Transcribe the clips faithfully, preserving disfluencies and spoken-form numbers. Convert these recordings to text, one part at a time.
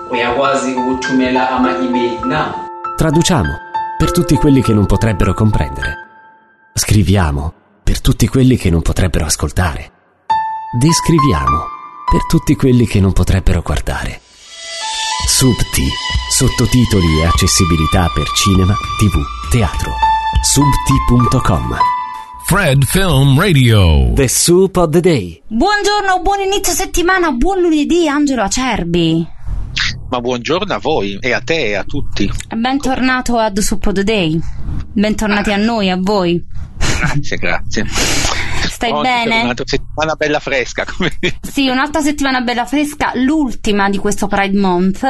uyakwazi ukuthumela ama-email na? Traduciamo per tutti quelli che non potrebbero comprendere. Scriviamo per tutti quelli che non potrebbero ascoltare. Descriviamo per tutti quelli che non potrebbero guardare. Subti, sottotitoli e accessibilità per cinema, tv, teatro. subti punto com. Fred Film Radio. The Soup of the Day. Buongiorno, buon inizio settimana, buon lunedì Angelo Acerbi. Ma buongiorno a voi e a te e a tutti. Bentornato a The Soup of the Day. Bentornati a noi, a voi. Grazie, grazie. Stai Oggi bene? Un'altra settimana bella fresca, come dire. Sì, un'altra settimana bella fresca, l'ultima di questo Pride Month,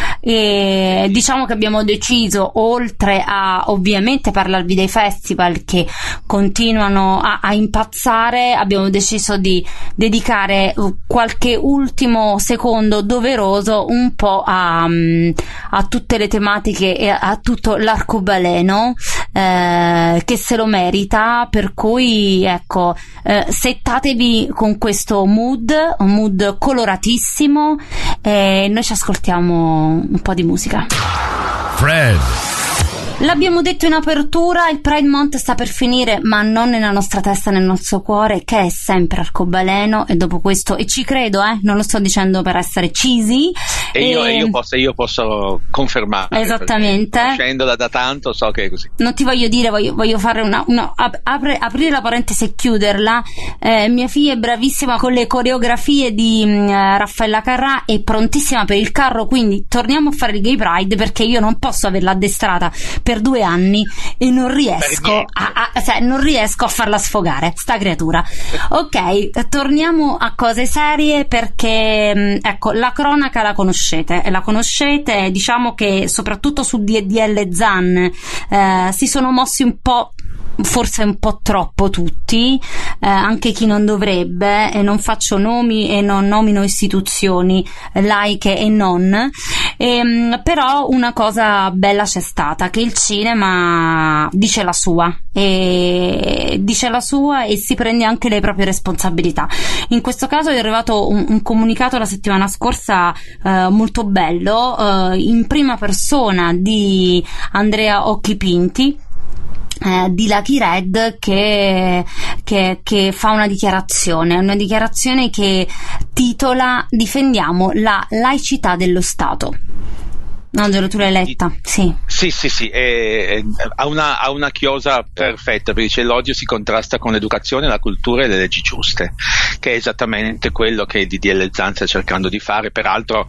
e diciamo che abbiamo deciso, oltre a ovviamente parlarvi dei festival che continuano a, a impazzare, abbiamo deciso di dedicare qualche ultimo secondo doveroso un po' a, a tutte le tematiche e a tutto l'arcobaleno eh, che se lo merita, per cui ecco, eh, settatevi con questo mood, un mood coloratissimo, e noi ci ascoltiamo un po' di musica. Fred. L'abbiamo detto in apertura, il Pride Month sta per finire, ma non nella nostra testa, nel nostro cuore, che è sempre arcobaleno, e dopo questo, e ci credo, eh, non lo sto dicendo per essere cheesy. E io, e io, posso, io posso confermare. Esattamente. Conoscendola da tanto, so che è così. Non ti voglio dire, voglio, voglio fare una, una apre, aprire la parentesi e chiuderla. Eh, mia figlia è bravissima con le coreografie di mh, Raffaella Carrà, è prontissima per il carro, quindi torniamo a fare il Gay Pride, perché io non posso averla addestrata per due anni e non riesco a, a, cioè, non riesco a farla sfogare, sta creatura. Ok, torniamo a cose serie, perché mh, ecco, la cronaca la conoscete, la conoscete, diciamo che soprattutto su D D L Zan eh, si sono mossi un po', forse un po' troppo tutti, eh, anche chi non dovrebbe, e non faccio nomi e non nomino istituzioni laiche e non, ehm, però una cosa bella c'è stata, che il cinema dice la sua, e dice la sua e si prende anche le proprie responsabilità. In questo caso è arrivato un, un comunicato la settimana scorsa eh, molto bello, eh, in prima persona di Andrea Occhipinti, Eh, di Lucky Red, che, che, che fa una dichiarazione, una dichiarazione che titola "Difendiamo la laicità dello Stato". Angelo, tu l'hai letta? Sì, sì, sì, sì. È, è, ha, una, ha una chiosa perfetta, perché dice: l'odio si contrasta con l'educazione, la cultura e le leggi giuste, che è esattamente quello che il D D L Zan sta cercando di fare, peraltro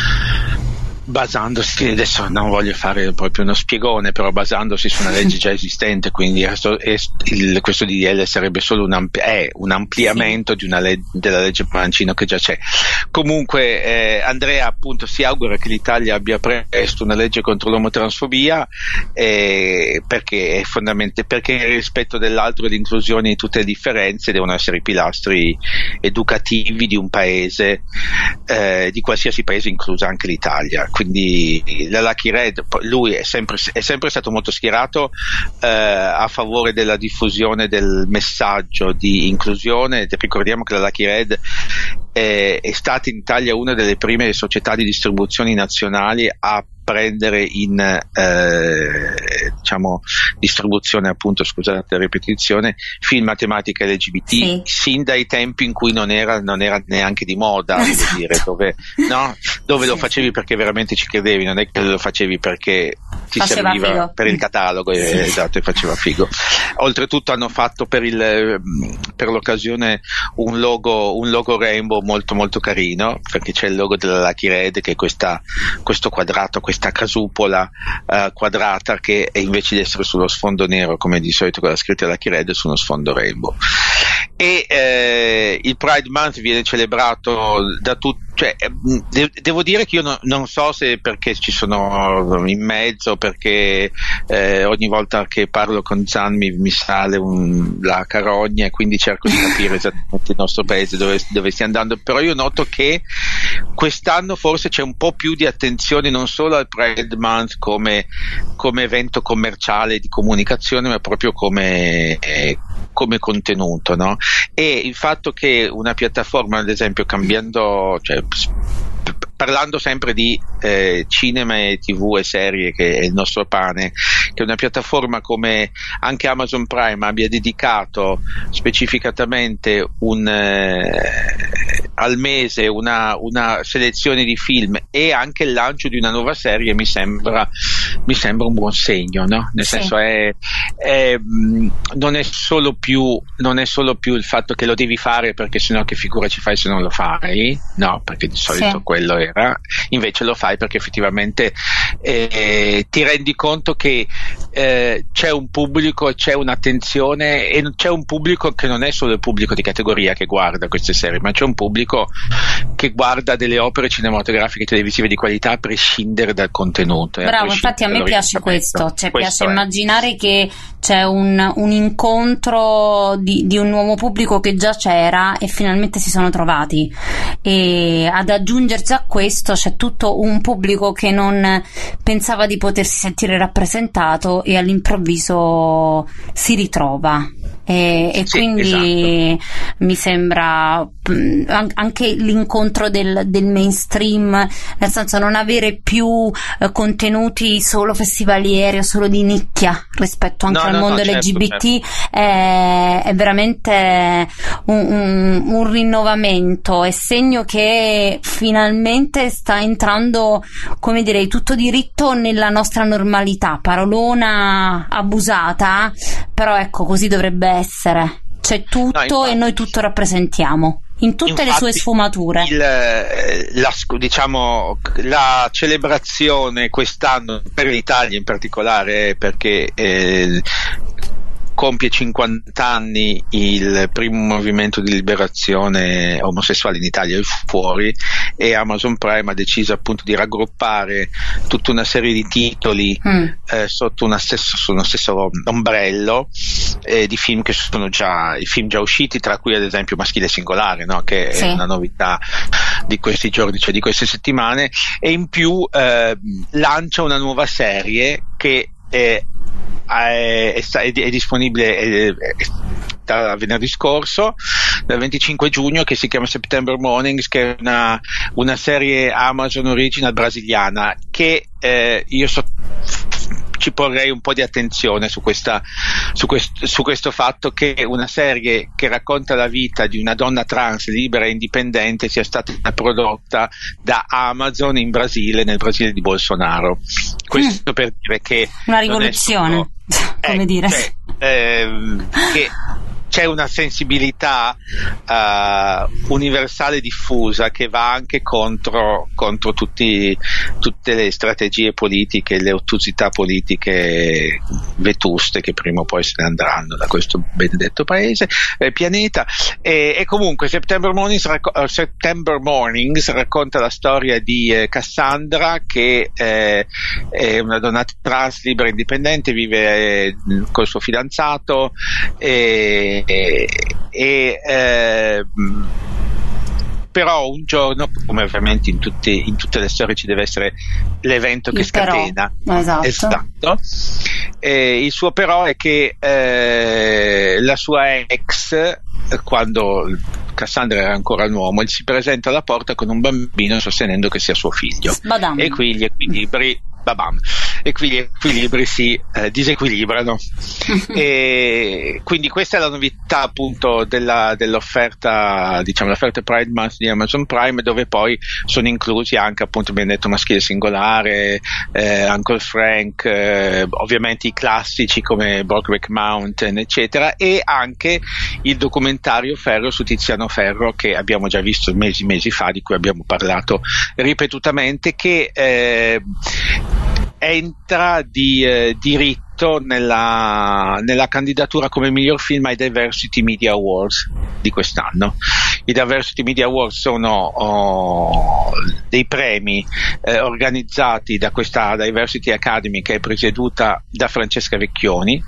basandosi, adesso non voglio fare proprio uno spiegone, però basandosi su una legge già esistente, quindi questo, il, questo D D L sarebbe solo un, ampli- è un ampliamento sì. di una leg- della legge Mancino che già c'è. Comunque eh, Andrea appunto si augura che l'Italia abbia presto una legge contro l'omotransfobia, eh, perché è fondamentale, perché il rispetto dell'altro e l'inclusione di tutte le differenze devono essere i pilastri educativi di un paese, eh, di qualsiasi paese, inclusa anche l'Italia. Quindi la Lucky Red, lui è sempre, è sempre stato molto schierato eh, a favore della diffusione del messaggio di inclusione. Ricordiamo che la Lucky Red è, è stata in Italia una delle prime società di distribuzioni nazionali a prendere in eh, diciamo distribuzione, appunto, scusate la ripetizione, film a tematica L G B T, sì. sin dai tempi in cui non era, non era neanche di moda, esatto. dire, dove, no? dove sì, lo facevi sì. perché veramente ci credevi, non è che lo facevi perché ti faceva serviva figo. Per il catalogo, sì. eh, esatto, e faceva figo. Oltretutto hanno fatto per, il, per l'occasione un logo, un logo rainbow molto molto carino, perché c'è il logo della Lucky Red, che è questa, questo quadrato, questa casupola uh, quadrata, che è, invece di essere sullo sfondo nero come di solito con la scritta Lucky Red, è su uno sfondo rainbow. E eh, il Pride Month viene celebrato da tutti, cioè, de- devo dire che io no, non so se perché ci sono in mezzo, perché eh, ogni volta che parlo con Zan mi, mi sale un, la carogna, e quindi cerco di capire esattamente il nostro paese dove, dove stia andando, però io noto che quest'anno forse c'è un po' più di attenzione non solo al Pride Month come, come evento commerciale di comunicazione, ma proprio come, eh, come contenuto, no? E il fatto che una piattaforma, ad esempio, cambiando, cioè parlando sempre di eh, cinema e tv e serie, che è il nostro pane, che una piattaforma come anche Amazon Prime abbia dedicato specificatamente un eh, al mese una, una selezione di film e anche il lancio di una nuova serie mi sembra mi sembra un buon segno, no? Nel sì. senso è, è non è solo più non è solo più il fatto che lo devi fare perché sennò che figura ci fai se non lo fai, no, perché di solito sì. quello era, invece lo fai perché effettivamente eh, ti rendi conto che eh, c'è un pubblico, c'è un'attenzione e c'è un pubblico che non è solo il pubblico di categoria che guarda queste serie, ma c'è un pubblico che guarda delle opere cinematografiche televisive di qualità a prescindere dal contenuto. Bravo, infatti a me piace questo, cioè questo piace è. immaginare che c'è un, un incontro di, di un nuovo pubblico che già c'era e finalmente si sono trovati, e ad aggiungersi a questo c'è tutto un pubblico che non pensava di potersi sentire rappresentato e all'improvviso si ritrova. E, e sì, quindi esatto. mi sembra mh, anche l'incontro del, del mainstream, nel senso non avere più eh, contenuti solo festivalieri o solo di nicchia rispetto anche no, al no, mondo no, certo, L G B T, certo. È, è veramente un, un, un rinnovamento, è segno che finalmente sta entrando, come direi, tutto diritto nella nostra normalità, parolona abusata, però ecco, così dovrebbe essere, c'è tutto, no, infatti, e noi tutto rappresentiamo in tutte infatti, le sue sfumature. Il, la, diciamo, la celebrazione quest'anno per l'Italia in particolare, perché eh, compie cinquanta anni il primo movimento di liberazione omosessuale in Italia e fuori, e Amazon Prime ha deciso appunto di raggruppare tutta una serie di titoli mm. eh, sotto, una stesso, su uno stesso ombrello eh, di film che sono già i film già usciti, tra cui ad esempio Maschile Singolare, no? Che sì. è una novità di questi giorni, cioè di queste settimane, e in più eh, lancia una nuova serie che è È, è, è disponibile è, è, da venerdì scorso, dal venticinque giugno, che si chiama September Mornings, che è una, una serie Amazon Original brasiliana che eh, io so, ci porrei un po' di attenzione su, questa, su, questo, su questo fatto che una serie che racconta la vita di una donna trans libera e indipendente sia stata prodotta da Amazon in Brasile, nel Brasile di Bolsonaro. Questo mm. per dire che una rivoluzione, solo, come eh, dire cioè, ehm, che c'è una sensibilità uh, universale diffusa che va anche contro, contro tutti, tutte le strategie politiche, le ottusità politiche vetuste che prima o poi se ne andranno da questo benedetto paese, eh, pianeta. E, e comunque September Mornings, racco- September Mornings racconta la storia di eh, Cassandra, che eh, è una donna trans libera e indipendente, vive eh, col suo fidanzato e e, e eh, però un giorno, come ovviamente in, tutti, in tutte le storie ci deve essere l'evento che il scatena, però. Esatto. esatto. E il suo però è che eh, la sua ex, quando Cassandra era ancora un uomo, si presenta alla porta con un bambino sostenendo che sia suo figlio. Madame. E qui gli equilibri babam, e qui gli equilibri si eh, disequilibrano. E quindi questa è la novità appunto della, dell'offerta, diciamo l'offerta Pride Month di Amazon Prime, dove poi sono inclusi anche appunto, abbiamo detto, Maschile Singolare, eh, Uncle Frank, eh, ovviamente i classici come Brokeback Mountain eccetera, e anche il documentario Ferro su Tiziano Ferro, che abbiamo già visto mesi mesi fa, di cui abbiamo parlato ripetutamente, che eh, entra di eh, diritto nella, nella candidatura come miglior film ai Diversity Media Awards di quest'anno. I Diversity Media Awards sono oh, dei premi eh, organizzati da questa Diversity Academy, che è presieduta da Francesca Vecchioni,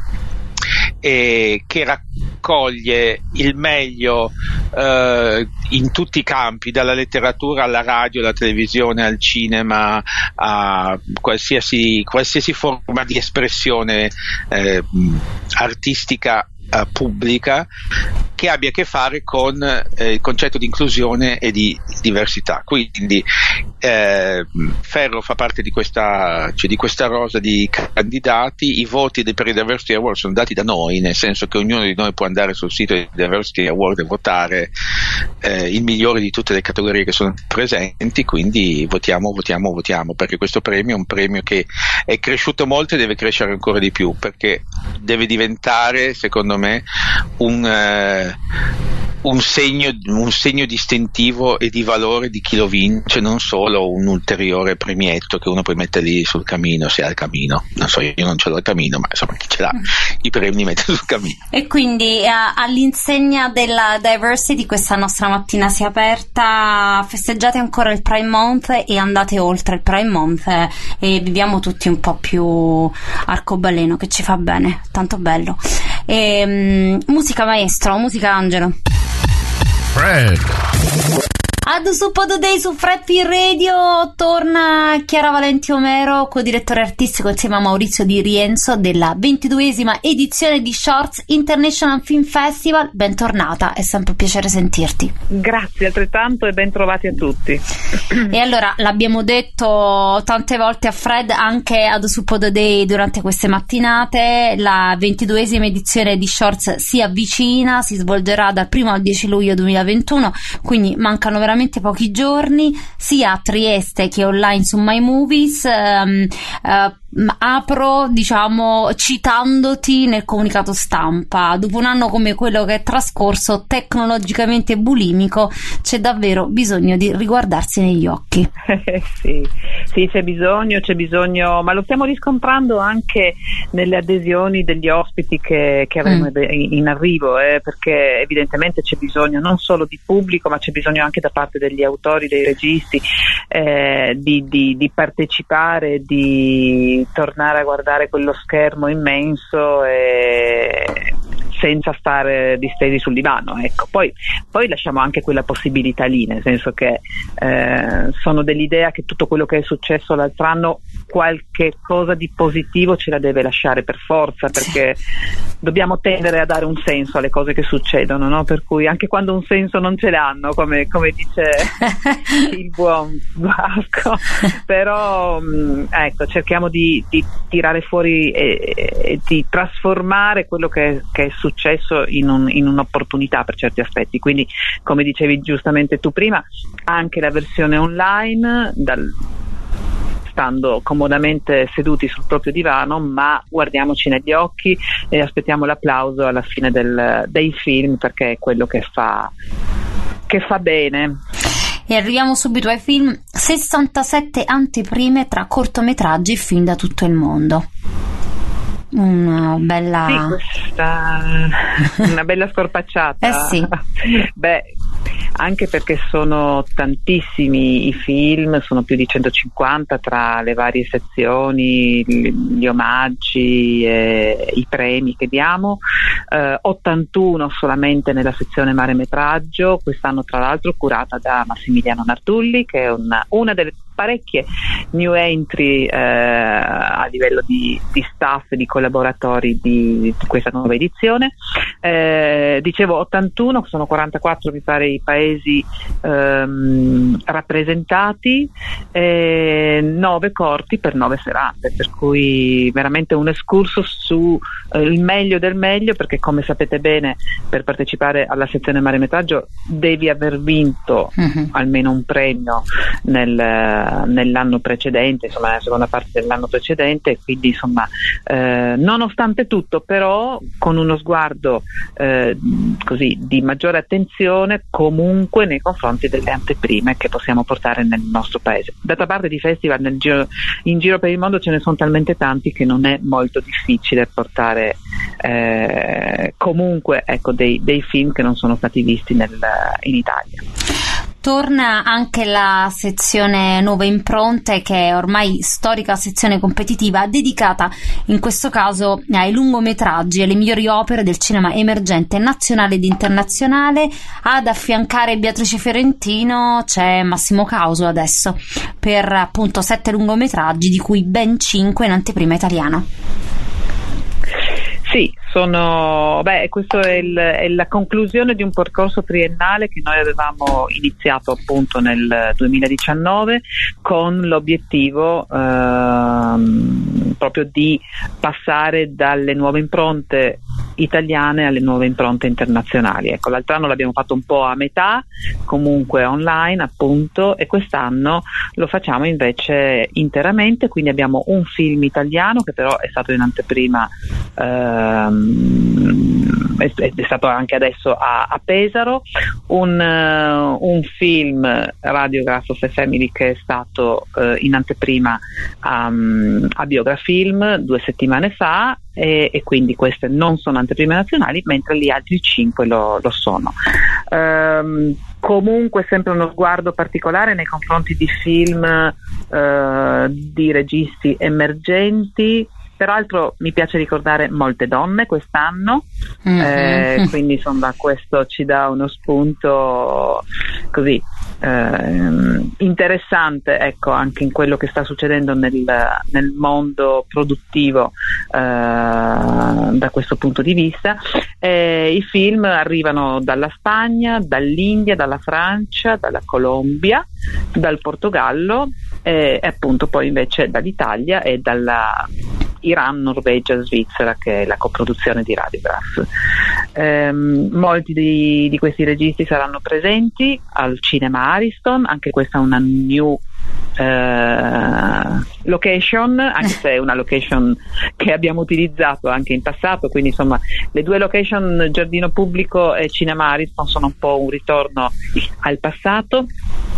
e che raccoglie il meglio eh, in tutti i campi, dalla letteratura alla radio, alla televisione, al cinema, a qualsiasi, qualsiasi forma di espressione eh, artistica uh, pubblica che abbia a che fare con eh, il concetto di inclusione e di diversità. Quindi eh, Ferro fa parte di questa, cioè di questa rosa di candidati. I voti per i Diversity Award sono dati da noi, nel senso che ognuno di noi può andare sul sito di Diversity Award e votare eh, il migliore di tutte le categorie che sono presenti, quindi votiamo, votiamo, votiamo, perché questo premio è un premio che è cresciuto molto e deve crescere ancora di più, perché deve diventare, secondo me, un eh, un segno, un segno distintivo e di valore di chi lo vince, non solo un ulteriore premietto che uno poi mette lì sul camino, se ha il camino. Non so, io non ce l'ho il camino, ma insomma chi ce l'ha i premi li mette sul camino. E quindi eh, all'insegna della diversity questa nostra mattina si è aperta. Festeggiate ancora il Pride Month e andate oltre il Pride Month eh, e viviamo tutti un po' più arcobaleno, che ci fa bene, tanto bello. E, um, musica maestro, musica Angelo. Fred. Ad Suppo Today su Fred Film Radio torna Chiara Valenti Omero, co-direttore artistico insieme a Maurizio Di Rienzo della ventiduesima edizione di Shorts International Film Festival. Bentornata, è sempre un piacere sentirti. Grazie altrettanto e ben trovati a tutti. E allora, l'abbiamo detto tante volte a Fred anche ad Suppo Today durante queste mattinate, la ventiduesima edizione di Shorts si avvicina, si svolgerà dal primo al dieci luglio duemilaventuno, quindi mancano veramente pochi giorni, sia a Trieste che online su My Movies. Um, uh, apro diciamo citandoti nel comunicato stampa: dopo un anno come quello che è trascorso, tecnologicamente bulimico, c'è davvero bisogno di riguardarsi negli occhi. sì, sì, c'è bisogno, c'è bisogno, ma lo stiamo riscontrando anche nelle adesioni degli ospiti che, che avremo mm. in arrivo, eh, perché evidentemente c'è bisogno non solo di pubblico, ma c'è bisogno anche da parte degli autori, dei registi, eh, di, di, di partecipare, di tornare a guardare quello schermo immenso e senza stare distesi sul divano, ecco. Poi, poi lasciamo anche quella possibilità lì, nel senso che eh, sono dell'idea che tutto quello che è successo l'altro anno qualche cosa di positivo ce la deve lasciare per forza, perché dobbiamo tendere a dare un senso alle cose che succedono, no? Per cui anche quando un senso non ce l'hanno, come, come dice il buon Vasco, però mh, ecco, cerchiamo di, di tirare fuori e, e di trasformare quello che, che è successo in, un, in un'opportunità per certi aspetti. Quindi, come dicevi giustamente tu prima, anche la versione online, dal stando comodamente seduti sul proprio divano, ma guardiamoci negli occhi e aspettiamo l'applauso alla fine del, dei film, perché è quello che fa, che fa bene. E arriviamo subito ai film. sessantasette anteprime tra cortometraggi e film da tutto il mondo. Una bella sì, questa... una bella scorpacciata. Eh sì. Beh, anche perché sono tantissimi i film, sono più di centocinquanta tra le varie sezioni, gli omaggi e i premi che diamo, eh, ottantuno solamente nella sezione Mare Metraggio, quest'anno tra l'altro curata da Massimiliano Nardulli, che è una, una delle parecchie new entry eh, a livello di, di staff e di collaboratori di, di questa nuova edizione. Eh, dicevo ottantuno, sono quarantaquattro mi pare i paesi ehm, rappresentati, eh, nove corti per nove serate, per cui veramente un excursus su eh, il meglio del meglio, perché come sapete bene per partecipare alla sezione Mare Metraggio devi aver vinto uh-huh. almeno un premio nel nell'anno precedente, insomma nella seconda parte dell'anno precedente, quindi insomma eh, nonostante tutto però con uno sguardo eh, così di maggiore attenzione comunque nei confronti delle anteprime che possiamo portare nel nostro paese. D'altra parte di festival nel giro, in giro per il mondo ce ne sono talmente tanti che non è molto difficile portare eh, comunque ecco dei, dei film che non sono stati visti nel, in Italia. Torna anche la sezione Nuove Impronte, che è ormai storica sezione competitiva dedicata in questo caso ai lungometraggi e alle migliori opere del cinema emergente nazionale ed internazionale. Ad affiancare Beatrice Fiorentino c'è Massimo Causo adesso per appunto sette lungometraggi, di cui ben cinque in anteprima italiana. Sì, sono, beh, questo è, il, è la conclusione di un percorso triennale che noi avevamo iniziato appunto nel duemiladiciannove con l'obiettivo ehm, proprio di passare dalle nuove impronte italiane alle nuove impronte internazionali. Ecco, l'altro anno l'abbiamo fatto un po' a metà, comunque online appunto, e quest'anno lo facciamo invece interamente, quindi abbiamo un film italiano che però è stato in anteprima, ehm, è, è stato anche adesso a, a Pesaro, un, uh, un film Radiograph of a Family che è stato uh, in anteprima um, a Biografilm due settimane fa, e, e quindi queste non sono anteprime nazionali, mentre gli altri cinque lo, lo sono. Um, comunque sempre uno sguardo particolare nei confronti di film uh, di registi emergenti. Peraltro mi piace ricordare molte donne quest'anno, mm-hmm. eh, quindi insomma questo ci dà uno spunto così eh, interessante, ecco, anche in quello che sta succedendo nel, nel mondo produttivo eh, da questo punto di vista. Eh, i film arrivano dalla Spagna, dall'India, dalla Francia, dalla Colombia, dal Portogallo e, e appunto poi invece dall'Italia e dalla Iran, Norvegia, Svizzera, che è la coproduzione di Radiograph. Ehm, molti di, di questi registi saranno presenti al Cinema Ariston, anche questa è una new Uh, location, anche se è una location che abbiamo utilizzato anche in passato, quindi insomma le due location, Giardino Pubblico e Cinema Ariston, sono un po' un ritorno al passato.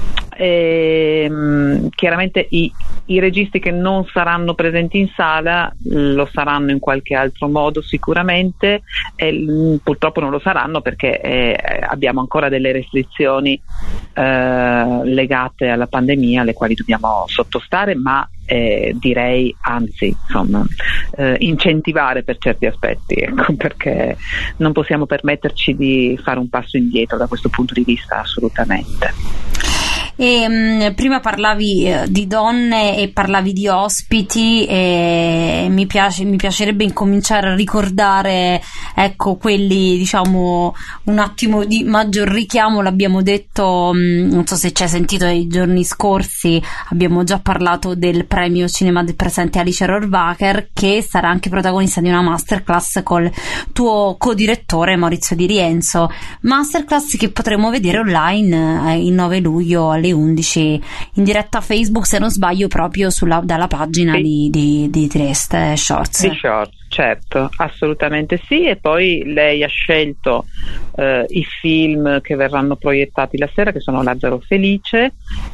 E, um, chiaramente i, i registi che non saranno presenti in sala lo saranno in qualche altro modo sicuramente, e um, purtroppo non lo saranno perché eh, abbiamo ancora delle restrizioni eh, legate alla pandemia alle quali dobbiamo sottostare, ma eh, direi anzi insomma eh, incentivare per certi aspetti, ecco, perché non possiamo permetterci di fare un passo indietro da questo punto di vista, assolutamente. E, mh, prima parlavi eh, di donne e parlavi di ospiti, e mi piace, mi piacerebbe incominciare a ricordare, ecco, quelli, diciamo, un attimo di maggior richiamo. L'abbiamo detto, mh, non so se ci hai sentito nei giorni scorsi, abbiamo già parlato del premio Cinema del Presente Alice Rohrwacher, che sarà anche protagonista di una masterclass col tuo co-direttore Maurizio Di Rienzo, masterclass che potremo vedere online eh, il nove luglio alle undici in diretta Facebook, se non sbaglio, proprio sulla, dalla pagina sì. di, di, di Trieste Shorts. Di Shorts, certo, assolutamente sì. E poi lei ha scelto eh, i film che verranno proiettati la sera, che sono Lazzaro Felice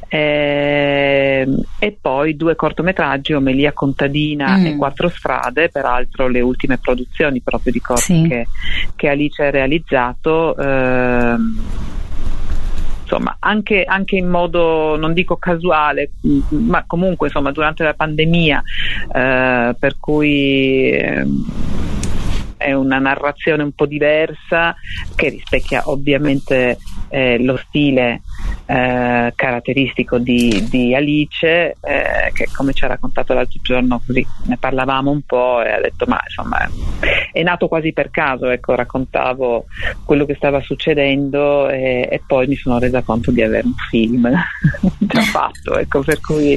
eh, e poi due cortometraggi, Omelia contadina mm. e Quattro strade, peraltro le ultime produzioni proprio di corti sì. che, che Alice ha realizzato. Eh, Insomma, anche, anche in modo, non dico casuale, ma comunque insomma durante la pandemia, eh, per cui eh, è una narrazione un po' diversa che rispecchia ovviamente eh, lo stile eh, caratteristico di, di Alice, eh, che come ci ha raccontato l'altro giorno, così ne parlavamo un po' e ha detto ma insomma è nato quasi per caso, ecco, raccontavo quello che stava succedendo e, e poi mi sono resa conto di avere un film già fatto, ecco, per cui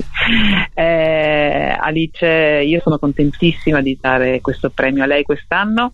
eh, Alice, io sono contentissima di dare questo premio a lei quest'anno.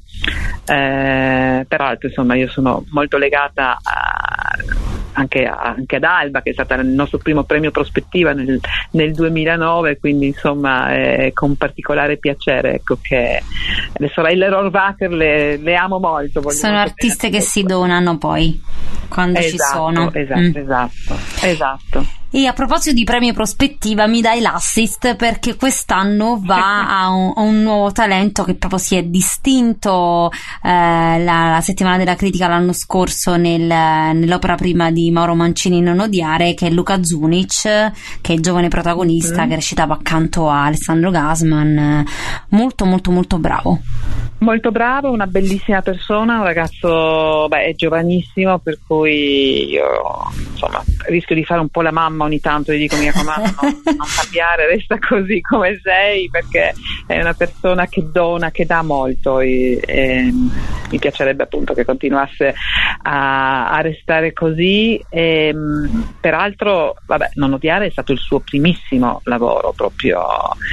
Eh, peraltro insomma io sono molto legata a, anche, a, anche ad Alba, che è stata il nostro primo premio Prospettiva nel, nel duemilanove, quindi insomma eh, con particolare piacere, ecco, che le sorelle Rohrwacher le, le amo molto. Sono artiste che si donano poi quando esatto, ci sono. Esatto, mm. esatto, esatto. E a proposito di premio Prospettiva, mi dai l'assist perché quest'anno va a un, a un nuovo talento che proprio si è distinto eh, la, la settimana della critica l'anno scorso nel, nell'opera prima di Mauro Mancini Non odiare, che è Luka Zunic, che è il giovane protagonista mm. che recitava accanto a Alessandro Gasman. Molto molto molto bravo. Molto bravo, una bellissima persona, un ragazzo, beh, è giovanissimo, per cui io insomma rischio di fare un po' la mamma mamma ogni tanto, gli dico mi raccomando non, non cambiare, resta così come sei, perché è una persona che dona, che dà molto, e, e mi piacerebbe appunto che continuasse a, a restare così. E, peraltro, vabbè, Non odiare è stato il suo primissimo lavoro proprio.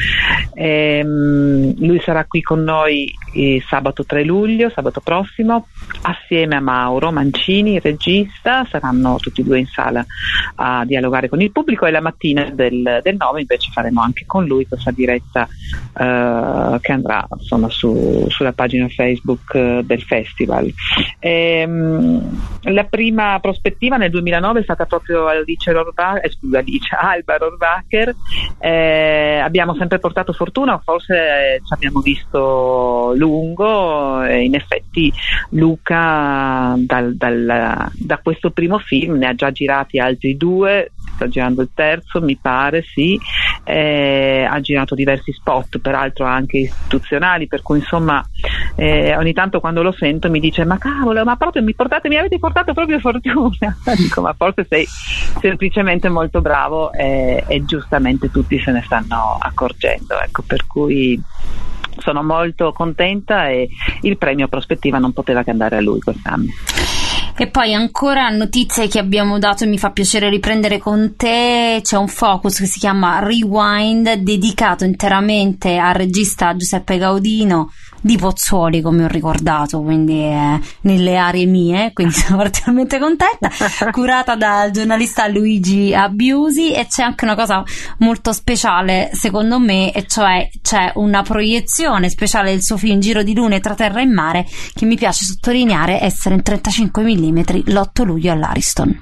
E, lui sarà qui con noi eh, sabato tre luglio, sabato prossimo, assieme a Mauro Mancini, regista. Saranno tutti e due in sala a dialogare con il pubblico, e la mattina del, del nove invece faremo anche con lui questa diretta eh, che andrà insomma su, sulla pagina Facebook eh, del festival. E, mh, la prima prospettiva nel duemilanove è stata proprio Alice Rohrwacher, eh, scusa, Alice, Alba Rohrwacher. Eh, abbiamo sempre portato fortuna, forse eh, ci abbiamo visto lungo, e in effetti Luca dal, dal, da questo primo film ne ha già girati altri due, sta girando il terzo mi pare, sì, eh, ha girato diversi spot, peraltro anche istituzionali, per cui insomma eh, ogni tanto quando lo sento mi dice ma cavolo, ma proprio mi portate, mi avete portato proprio fortuna. Dico ma forse sei semplicemente molto bravo, e, e giustamente tutti se ne stanno accorgendo, ecco, per cui sono molto contenta, e il premio prospettiva non poteva che andare a lui quest'anno. E poi ancora notizie che abbiamo dato, e mi fa piacere riprendere con te. C'è un focus che si chiama Rewind, dedicato interamente al regista Giuseppe Gaudino di Pozzuoli, come ho ricordato, quindi eh, nelle aree mie, quindi sono particolarmente contenta, curata dal giornalista Luigi Abiusi. E c'è anche una cosa molto speciale secondo me, e cioè c'è una proiezione speciale del suo film Giro di lune tra terra e mare, che mi piace sottolineare essere in trentacinque millimetri, l'otto luglio all'Ariston.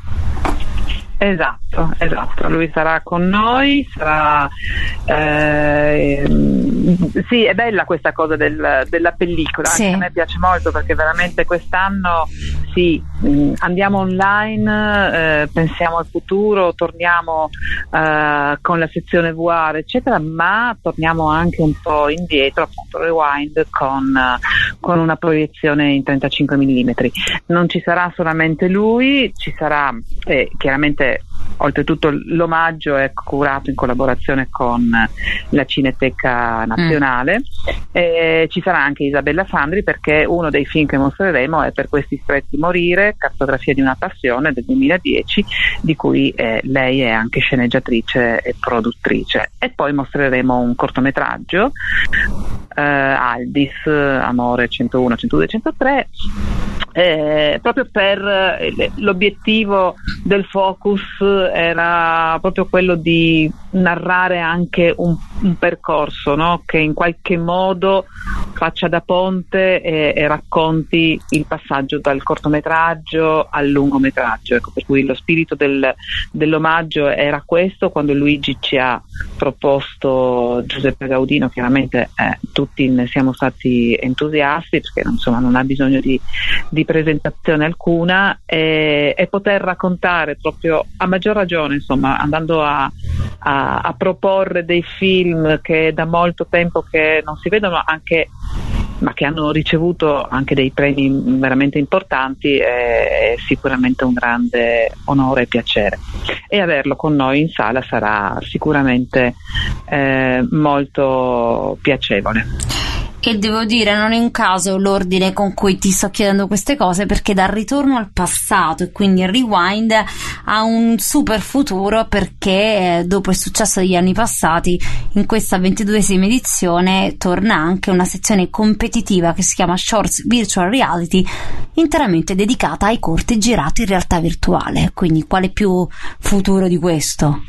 Esatto, esatto, lui sarà con noi, sarà eh, sì, è bella questa cosa del, della pellicola, sì. Anche a me piace molto, perché veramente quest'anno sì, andiamo online, eh, pensiamo al futuro, torniamo eh, con la sezione V R eccetera, ma torniamo anche un po' indietro, appunto Rewind, con, con una proiezione in trentacinque millimetri. Non ci sarà solamente lui, ci sarà eh, chiaramente, oltretutto l'omaggio è curato in collaborazione con la Cineteca Nazionale, mm. e ci sarà anche Isabella Sandri, perché uno dei film che mostreremo è Per questi stretti morire, cartografia di una passione del duemiladieci, di cui eh, lei è anche sceneggiatrice e produttrice. E poi mostreremo un cortometraggio, eh, Aldis, Amore centouno, centodue, centotré, eh, proprio per eh, l'obiettivo del focus era proprio quello di narrare anche un, un percorso, no? Che in qualche modo faccia da ponte e, e racconti il passaggio dal cortometraggio al lungometraggio, ecco, per cui lo spirito del, dell'omaggio era questo. Quando Luigi ci ha proposto Giuseppe Gaudino, chiaramente eh, tutti ne siamo stati entusiasti, perché insomma non ha bisogno di, di presentazione alcuna, e, e poter raccontare proprio a maggior ragione, insomma, andando a, a, a proporre dei film che da molto tempo che non si vedono, anche ma che hanno ricevuto anche dei premi veramente importanti, è sicuramente un grande onore e piacere, e averlo con noi in sala sarà sicuramente eh, molto piacevole. E devo dire, non è un caso l'ordine con cui ti sto chiedendo queste cose, perché dal ritorno al passato, e quindi il Rewind, ha un super futuro, perché dopo il successo degli anni passati, in questa ventiduesima edizione torna anche una sezione competitiva che si chiama Shorts Virtual Reality, interamente dedicata ai corti girati in realtà virtuale. Quindi quale più futuro di questo?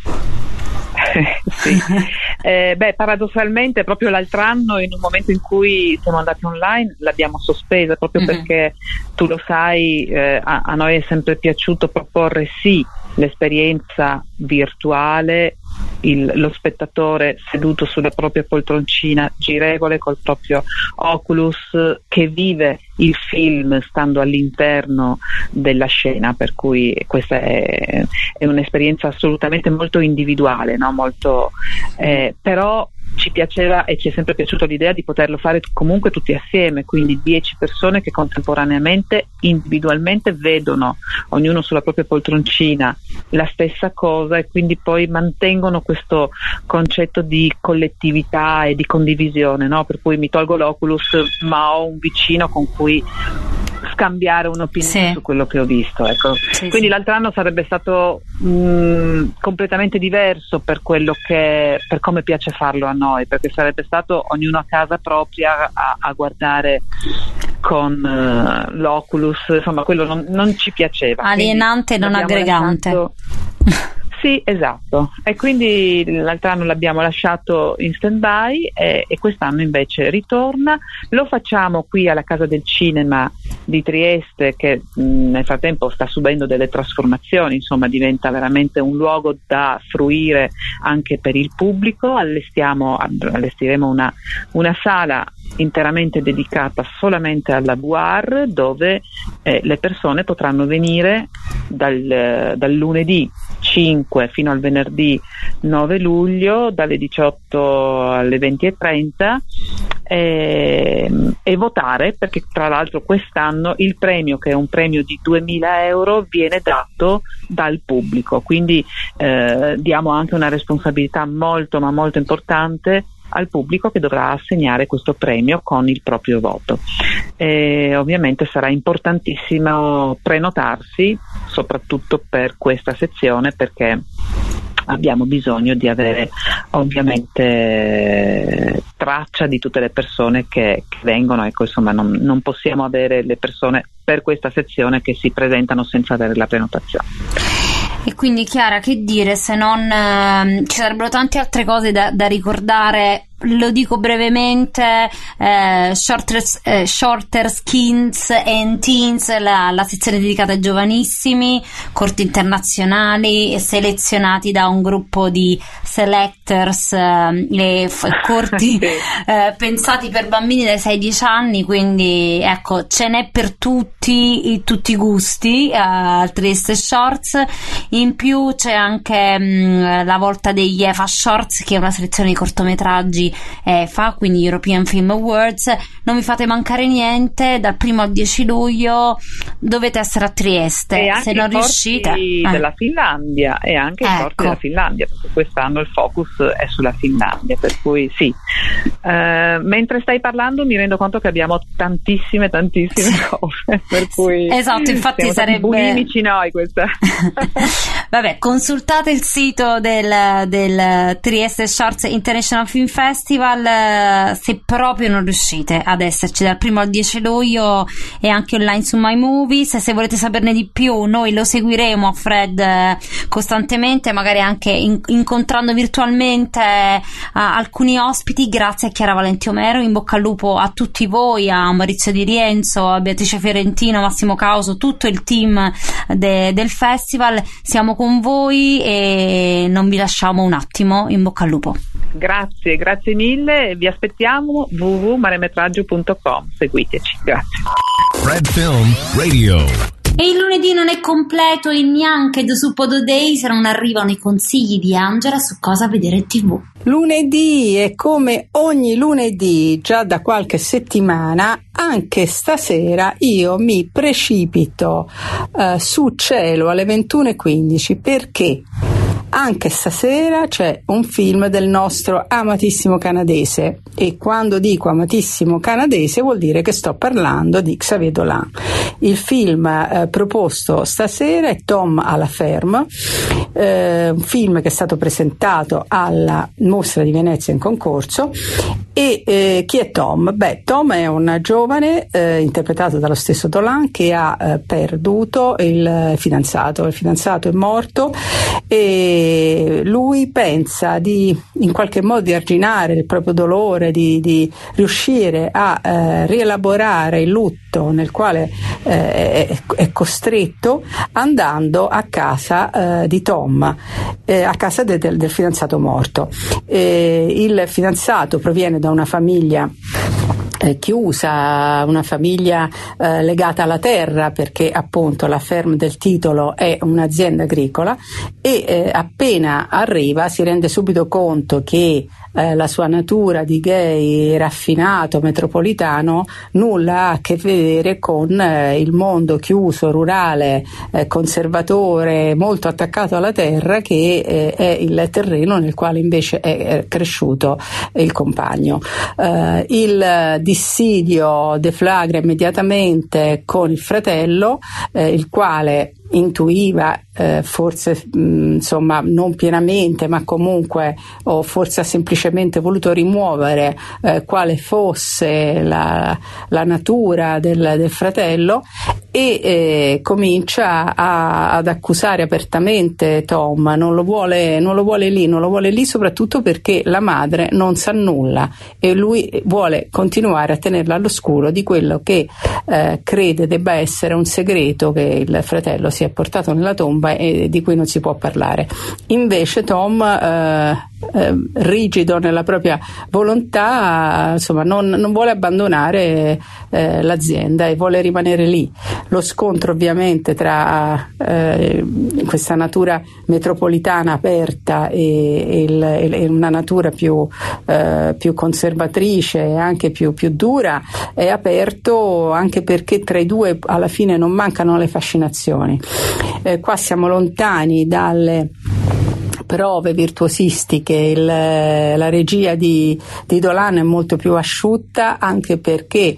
Sì. Eh, beh, paradossalmente proprio l'altro anno, in un momento in cui siamo andati online, l'abbiamo sospesa, proprio mm-hmm. perché tu lo sai, eh, a, a noi è sempre piaciuto proporre sì l'esperienza virtuale, il, lo spettatore seduto sulla propria poltroncina girevole col proprio Oculus, che vive il film stando all'interno della scena, per cui questa è, è un'esperienza assolutamente molto individuale, no? Molto, eh, però ci piaceva e ci è sempre piaciuta l'idea di poterlo fare comunque tutti assieme, quindi dieci persone che contemporaneamente, individualmente vedono, ognuno sulla propria poltroncina, la stessa cosa, e quindi poi mantengono questo concetto di collettività e di condivisione, no? Per cui mi tolgo l'Oculus ma ho un vicino con cui scambiare un'opinione sì. su quello che ho visto, ecco. Sì, quindi sì. l'altro anno sarebbe stato mh, completamente diverso per quello che per come piace farlo a noi, perché sarebbe stato ognuno a casa propria a, a guardare con uh, l'Oculus, insomma quello non, non ci piaceva, alienante, non aggregante. Lasciato... Sì, esatto, e quindi l'altro anno l'abbiamo lasciato in stand-by e, e quest'anno invece ritorna. Lo facciamo qui alla Casa del Cinema di Trieste, che mh, nel frattempo sta subendo delle trasformazioni, insomma diventa veramente un luogo da fruire anche per il pubblico. Allestiamo, allestiremo una, una sala interamente dedicata solamente alla V R, dove eh, le persone potranno venire dal, dal lunedì cinque fino al venerdì nove luglio dalle diciotto alle venti e trenta e, e votare, perché tra l'altro quest'anno il premio, che è un premio di duemila euro, viene dato dal pubblico, quindi eh, diamo anche una responsabilità molto ma molto importante al pubblico, che dovrà assegnare questo premio con il proprio voto. E ovviamente sarà importantissimo prenotarsi, soprattutto per questa sezione, perché abbiamo bisogno di avere ovviamente traccia di tutte le persone che, che vengono, ecco, insomma non, non possiamo avere le persone per questa sezione che si presentano senza avere la prenotazione. E quindi Chiara, che dire, se non eh, ci sarebbero tante altre cose da, da ricordare. Lo dico brevemente, eh, shorter, eh, shorter Skins and Teens, la, la sezione dedicata ai giovanissimi, corti internazionali selezionati da un gruppo di selectors, eh, le f- corti eh, pensati per bambini dai sei ai dieci anni, quindi ecco, ce n'è per tutti i, tutti i gusti al uh, Trieste Shorts. In più c'è anche mh, la volta degli E F A Shorts, che è una selezione di cortometraggi E F A, quindi European Film Awards. Non vi fate mancare niente, dal primo al dieci luglio dovete essere a Trieste, e anche se non i riuscite corti eh. della Finlandia, e anche ecco. i corti della Finlandia, perché quest'anno il focus è sulla Finlandia, per cui sì. Uh, mentre stai parlando mi rendo conto che abbiamo tantissime tantissime cose, per cui esatto, infatti siamo sarebbe bulimici noi questa. Vabbè, consultate il sito del, del Trieste Shorts International Film Festival se proprio non riuscite ad esserci dal primo al dieci luglio, e anche online su My Movies. Se volete saperne di più, noi lo seguiremo a Fred costantemente, magari anche in, incontrando virtualmente uh, alcuni ospiti. Grazie a Chiara Valenti Omero, in bocca al lupo a tutti voi, a Maurizio Di Rienzo, a Beatrice Fiorentino, Massimo Causo, tutto il team de, del festival. Siamo con voi e non vi lasciamo un attimo. In bocca al lupo. Grazie, grazie mille, vi aspettiamo w w w punto maremetraggio punto com, seguiteci, grazie. Fred Film Radio. E il lunedì non è completo e neanche su Pododay se non arrivano i consigli di Angela su cosa vedere in tivù. Lunedì, e come ogni lunedì già da qualche settimana, anche stasera io mi precipito uh, su Cielo alle ventuno e quindici, perché anche stasera c'è un film del nostro amatissimo canadese, e quando dico amatissimo canadese vuol dire che sto parlando di Xavier Dolan. Il film eh, proposto stasera è Tom à la ferme, eh, un film che è stato presentato alla Mostra di Venezia in concorso. E eh, chi è Tom? Beh, Tom è un giovane eh, interpretato dallo stesso Dolan, che ha eh, perduto il fidanzato. Il fidanzato è morto e lui pensa di in qualche modo di arginare il proprio dolore, di, di riuscire a eh, rielaborare il lutto nel quale eh, è, è costretto, andando a casa eh, di Tom, eh, a casa de, del, del fidanzato morto. Eh, il fidanzato proviene da una famiglia eh, chiusa, una famiglia eh, legata alla terra, perché appunto la ferme del titolo è un'azienda agricola, e eh, appena arriva si rende subito conto che eh, la sua natura di gay raffinato metropolitano nulla ha a che vedere con eh, il mondo chiuso, rurale, eh, conservatore, molto attaccato alla terra, che eh, è il terreno nel quale invece è, è cresciuto il compagno. Eh, il dissidio deflagra immediatamente con il fratello, eh, il quale intuiva, eh, forse mh, insomma non pienamente, ma comunque, o forse ha semplicemente voluto rimuovere eh, quale fosse la, la natura del, del fratello, e eh, comincia a, ad accusare apertamente Tom. Non lo vuole, non lo vuole lì, non lo vuole lì soprattutto perché la madre non sa nulla e lui vuole continuare a tenerla all'oscuro di quello che eh, crede debba essere un segreto che il fratello si è portato nella tomba e di cui non si può parlare. Invece Tom, eh, eh, rigido nella propria volontà, insomma non, non vuole abbandonare eh, l'azienda e vuole rimanere lì. Lo scontro ovviamente tra eh, questa natura metropolitana aperta e, e, il, e una natura più, eh, più conservatrice e anche più, più dura è aperto anche perché tra i due alla fine non mancano le fascinazioni. Eh, qua siamo lontani dalle prove virtuosistiche, il, la regia di, di Dolan è molto più asciutta, anche perché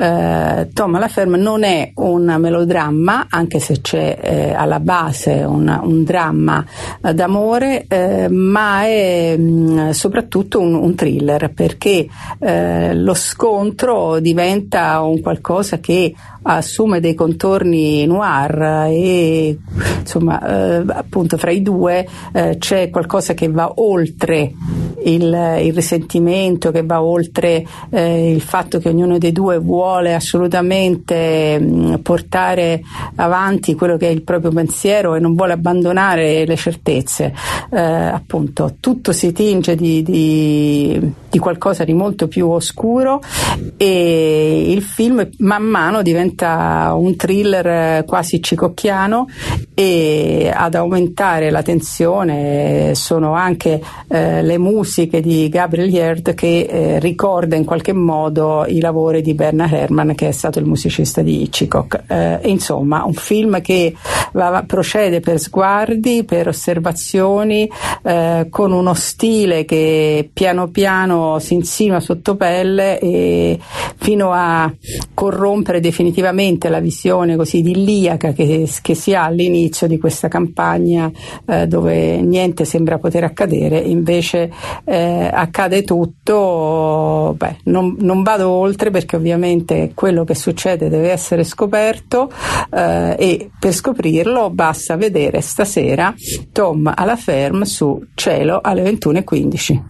eh, Tom à la ferme non è un melodramma, anche se c'è eh, alla base un, un dramma eh, d'amore, eh, ma è mh, soprattutto un, un thriller, perché eh, lo scontro diventa un qualcosa che assume dei contorni noir e insomma eh, appunto fra i due eh, c'è qualcosa che va oltre il, il risentimento, che va oltre eh, il fatto che ognuno dei due vuole assolutamente mh, portare avanti quello che è il proprio pensiero e non vuole abbandonare le certezze. Eh, appunto tutto si tinge di, di, di qualcosa di molto più oscuro e il film man mano diventa un thriller quasi hitchcockiano, e ad aumentare la tensione sono anche eh, le musiche di Gabriel Yared, che eh, ricorda in qualche modo i lavori di Bernard Herrmann, che è stato il musicista di Hitchcock. Eh, insomma un film che va, procede per sguardi, per osservazioni, eh, con uno stile che piano piano si insinua sotto pelle e fino a corrompere definitivamente la visione così idilliaca che, che si ha all'inizio di questa campagna, eh, dove niente sembra poter accadere, invece eh, accade tutto. Beh, non, non vado oltre perché ovviamente quello che succede deve essere scoperto, eh, e per scoprirlo basta vedere stasera Tom à la ferme su Cielo alle ventuno e quindici.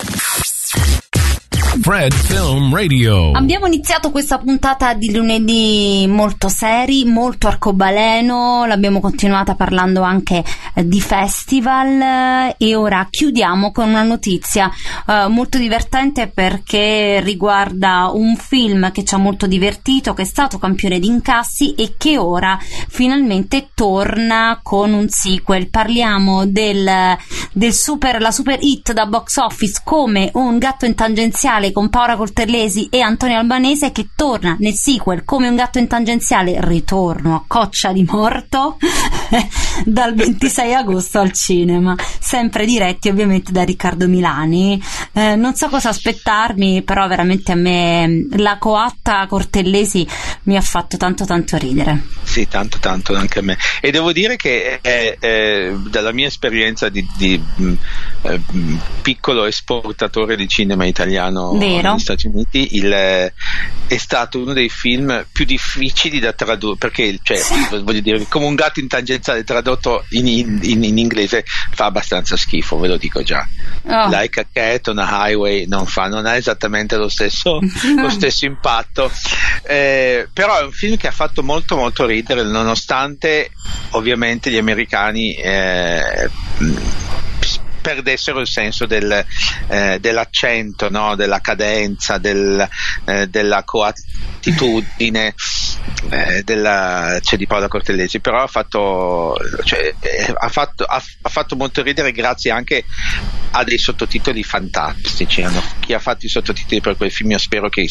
Fred Film Radio. Abbiamo iniziato questa puntata di lunedì molto seri, molto arcobaleno, l'abbiamo continuata parlando anche eh, di festival, e ora chiudiamo con una notizia eh, molto divertente, perché riguarda un film che ci ha molto divertito, che è stato campione di incassi e che ora finalmente torna con un sequel. Parliamo del, del super, la super hit da box office Come un gatto in tangenziale, con Paola Cortellesi e Antonio Albanese, che torna nel sequel Come un gatto in tangenziale, ritorno a Coccia di Morto dal ventisei agosto al cinema, sempre diretti ovviamente da Riccardo Milani. Eh, non so cosa aspettarmi, però veramente a me la coatta Cortellesi mi ha fatto tanto tanto ridere. Sì, tanto tanto anche a me, e devo dire che è, è, dalla mia esperienza di, di eh, piccolo esportatore di cinema italiano Vero. negli Stati Uniti, il, è stato uno dei film più difficili da tradurre, perché cioè, sì. voglio dire, Come un gatto in tangenziale tradotto in, in, in inglese fa abbastanza schifo, ve lo dico già. Oh. Like a Cat on a Highway non fa, non ha esattamente lo stesso, lo stesso impatto, eh, però è un film che ha fatto molto molto ridere, nonostante ovviamente gli americani eh, perdessero il senso del, eh, dell'accento, no? Della cadenza, del, eh, della coattitudine eh, della, cioè, di Paola Cortellesi. Però ha fatto, cioè, eh, ha, fatto, ha, ha fatto molto ridere grazie anche a dei sottotitoli fantastici. No? Chi ha fatto i sottotitoli per quel film, io spero che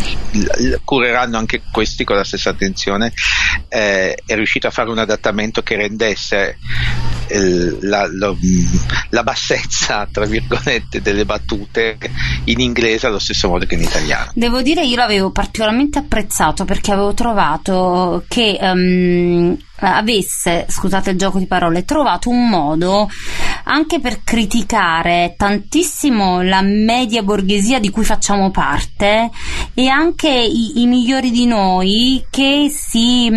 cureranno anche questi con la stessa attenzione. Eh, è riuscito a fare un adattamento che rendesse il, la, la, la bassezza, tra virgolette, delle battute in inglese allo stesso modo che in italiano. Devo dire, io l'avevo particolarmente apprezzato perché avevo trovato che um, avesse, scusate il gioco di parole, trovato un modo anche per criticare tantissimo la media borghesia di cui facciamo parte e anche i, i migliori di noi che si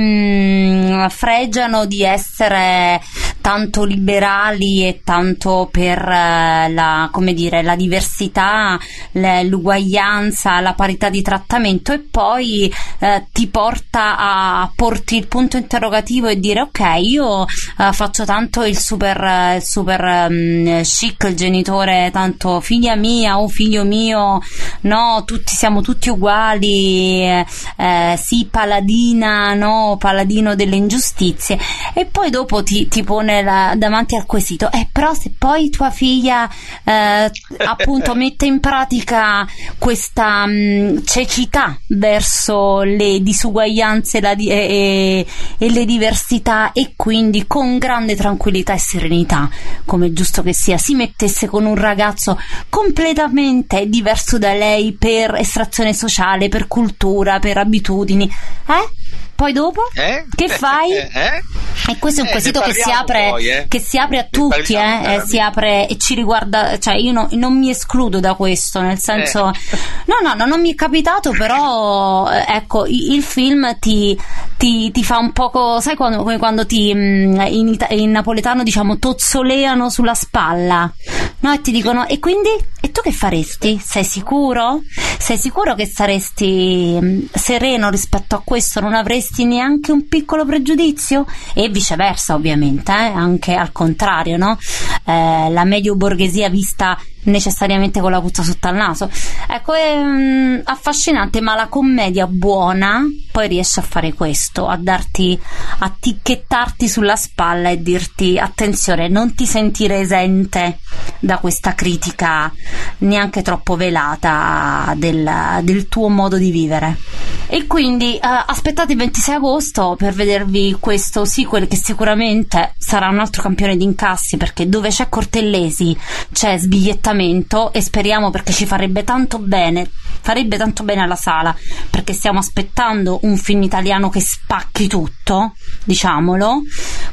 mh, fregiano di essere tanto liberali e tanto per uh, la, come dire, la diversità, le, l'uguaglianza, la parità di trattamento, e poi uh, ti porta a porti il punto interrogativo e dire ok, io uh, faccio tanto il super, uh, il super um, chic, il genitore tanto figlia mia o figlio mio, no, tutti siamo tutti uguali, eh, eh, sì, paladina, no, paladino delle ingiustizie, e poi dopo ti, ti pone la, davanti al quesito, eh, però se poi tua figlia eh, appunto mette in pratica questa mh, cecità verso le disuguaglianze la di- e, e le diversità, e quindi con grande tranquillità e serenità, come è giusto che sia, si mettesse con un ragazzo completamente diverso da lei per estrazione sociale, per cultura, per abitudini, eh? Poi dopo eh? che fai? Eh? E questo è un eh, quesito che si apre poi, eh? che si apre a tutti, eh? eh, si apre e ci riguarda, cioè io no, non mi escludo da questo, nel senso eh. no no no non mi è capitato, però ecco, il, il film ti, ti, ti fa un poco, sai, quando, come quando ti in, in napoletano diciamo tozzoleano sulla spalla, no, e ti dicono e quindi e tu che faresti? Sei sicuro? Sei sicuro che saresti mh, sereno rispetto a questo? Non avresti neanche un piccolo pregiudizio? E viceversa, ovviamente, eh? Anche al contrario, no? Eh, la medio borghesia vista necessariamente con la puzza sotto al naso. Ecco, è um, affascinante, ma la commedia buona poi riesce a fare questo, a darti, a ticchettarti sulla spalla e dirti attenzione, non ti sentire esente da questa critica neanche troppo velata del, del tuo modo di vivere. E quindi uh, aspettate il ventisei agosto per vedervi questo sequel, che sicuramente sarà un altro campione di incassi, perché dove c'è Cortellesi c'è sbigliettamento, e speriamo, perché ci farebbe tanto bene, farebbe tanto bene alla sala, perché stiamo aspettando un film italiano che spacchi tutto, diciamolo.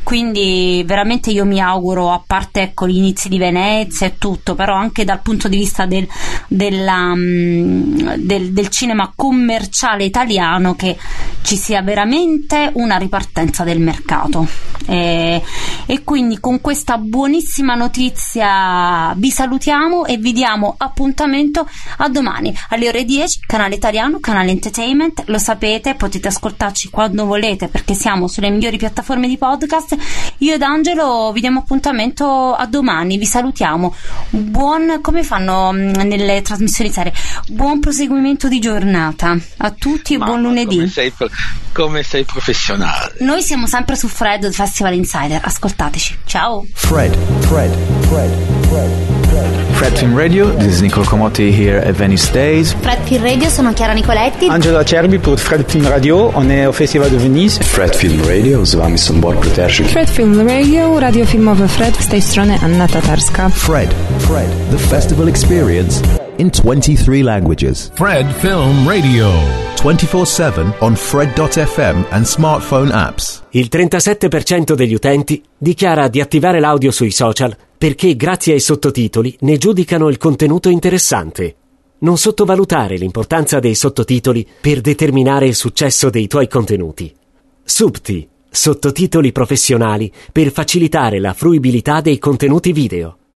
Quindi veramente io mi auguro, a parte ecco gli inizi di Venezia e tutto, però anche dal punto di vista del, della, del, del cinema commerciale italiano, che ci sia veramente una ripartenza del mercato. E, e quindi con questa buonissima notizia vi salutiamo e vi diamo appuntamento a domani alle ore dieci, canale italiano, canale Entertainment, lo sapete, potete ascoltarci quando volete perché siamo sulle migliori piattaforme di podcast. Io ed Angelo vi diamo appuntamento a domani, vi salutiamo, buon, come fanno nelle trasmissioni serie, buon proseguimento di giornata a tutti e Mamma, buon lunedì. Come sei, come sei professionale. Noi siamo sempre su Fred, The Festival Insider, ascoltateci, ciao. Fred, Fred, Fred, Fred, Fred. Fred Film Radio, this is Nicole Comotti here at Venice Days. Fred Film Radio, sono Chiara Nicoletti. Angelo Acerbi pour Fred Film Radio, on est au Festival de Venise. Fred Film Radio, z wami są Borg Proterzy. Fred Film Radio, radio filmowe Fred, z tej strony Anna Tatarska. Fred, Fred, the festival experience in twenty-three languages. Fred Film Radio, twenty-four seven on Fred dot f m and smartphone apps. Il trentasette per cento degli utenti dichiara di attivare l'audio sui social perché grazie ai sottotitoli ne giudicano il contenuto interessante. Non sottovalutare l'importanza dei sottotitoli per determinare il successo dei tuoi contenuti. Subti, sottotitoli professionali per facilitare la fruibilità dei contenuti video.